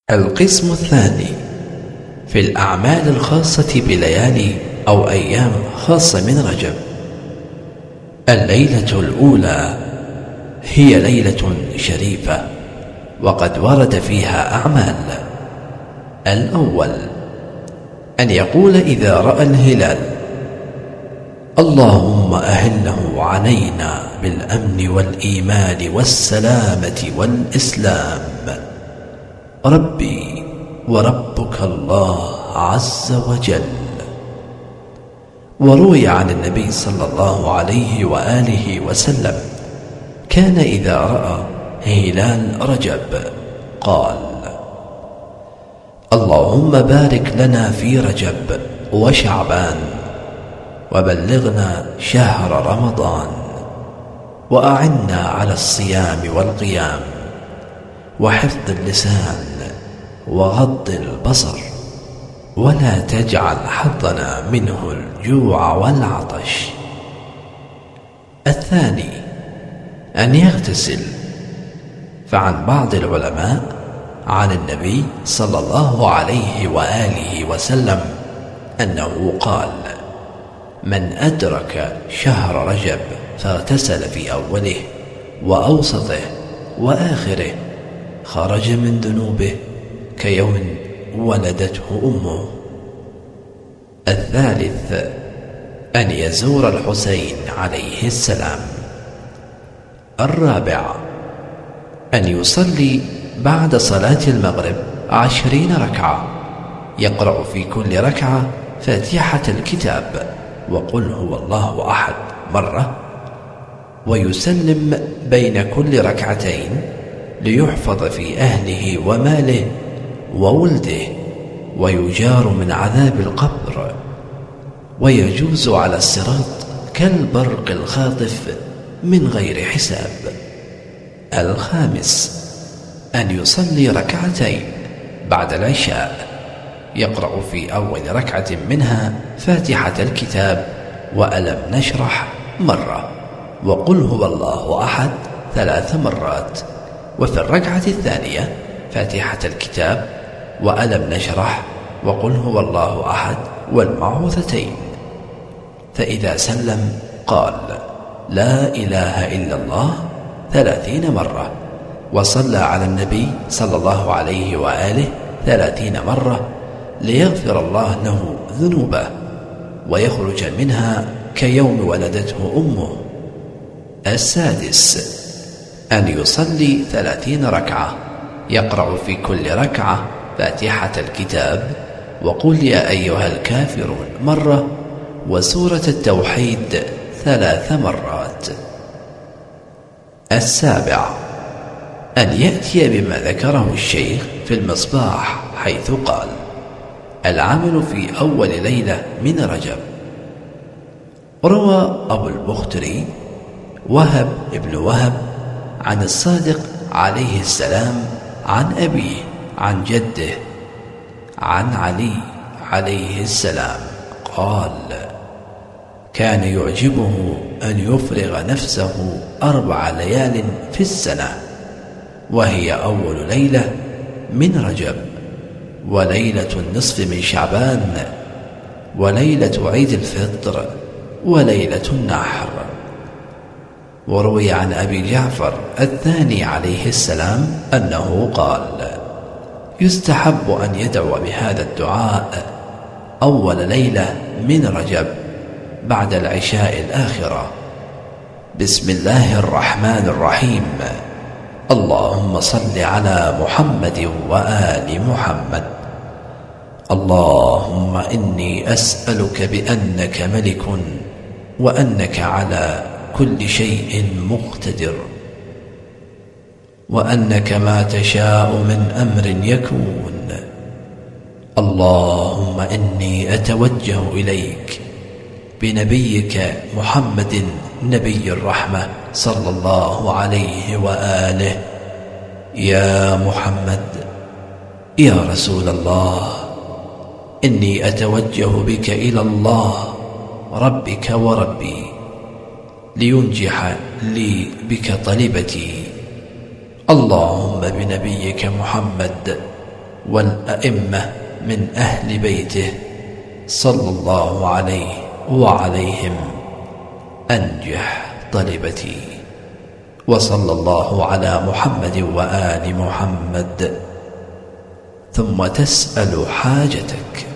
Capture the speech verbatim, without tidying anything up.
القسم الثاني في الأعمال الخاصة بليالي أو أيام خاصة من رجب. الليلة الأولى هي ليلة شريفة وقد ورد فيها أعمال. الأول أن يقول إذا رأى الهلال: اللهم أهله علينا بالأمن والإيمان والسلامة والإسلام، ربي وربك الله عز وجل. وروي عن النبي صلى الله عليه وآله وسلم كان إذا رأى هلال رجب قال: اللهم بارك لنا في رجب وشعبان، وبلغنا شهر رمضان، وأعنا على الصيام والقيام، وحفظ اللسان، وغض البصر، ولا تجعل حظنا منه الجوع والعطش. الثاني أن يغتسل، فعن بعض العلماء عن النبي صلى الله عليه وآله وسلم أنه قال: من أدرك شهر رجب فاغتسل في أوله وأوسطه وآخره خرج من ذنوبه كيوم ولدته أمه. الثالث أن يزور الحسين عليه السلام. الرابع أن يصلي بعد صلاة المغرب عشرين ركعة، يقرأ في كل ركعة فاتحة الكتاب وقل هو الله أحد مرة، ويسلم بين كل ركعتين ليحفظ في أهله وماله وولده، ويجار من عذاب القبر، ويجوز على الصراط كالبرق الخاطف من غير حساب. الخامس أن يصلي ركعتين بعد العشاء، يقرأ في أول ركعة منها فاتحة الكتاب وألم نشرح مرة، وقل هو الله أحد ثلاث مرات، وفي الركعة الثانية فاتحة الكتاب وألم نشرح وقل هو الله أحد والمعوذتين. فإذا سلم قال: لا إله إلا الله ثلاثين مرة، وصلى على النبي صلى الله عليه وآله ثلاثين مرة، ليغفر الله له ذنوبه ويخرج منها كيوم ولدته أمه. السادس أن يصلي ثلاثين ركعة، يقرأ في كل ركعة فاتحة الكتاب وقل يا أيها الكافرون مرة، وسورة التوحيد ثلاث مرات. السابع أن يأتي بما ذكره الشيخ في المصباح، حيث قال: العمل في أول ليلة من رجب. روى أبو البختري وهب ابن وهب عن الصادق عليه السلام عن أبيه عن جده عن علي عليه السلام قال: كان يعجبه أن يفرغ نفسه أربع ليال في السنة، وهي أول ليلة من رجب، وليلة النصف من شعبان، وليلة عيد الفطر، وليلة النحر. وروي عن أبي جعفر الثاني عليه السلام أنه قال: يستحب أن يدعو بهذا الدعاء أول ليلة من رجب بعد العشاء الآخرة: بسم الله الرحمن الرحيم، اللهم صل على محمد وآل محمد، اللهم إني أسألك بأنك ملك، وأنك على كل شيء مقتدر، وأنك ما تشاء من أمر يكون، اللهم إني أتوجه إليك بنبيك محمد نبي الرحمة صلى الله عليه وآله: يا محمد يا رسول الله، إني أتوجه بك إلى الله ربك وربي لينجح لي بك طلبتي، اللهم بنبيك محمد والأئمة من أهل بيته صلى الله عليه وعليهم أنجح طلبتي. وصلى الله على محمد وآل محمد. ثم تسأل حاجتك.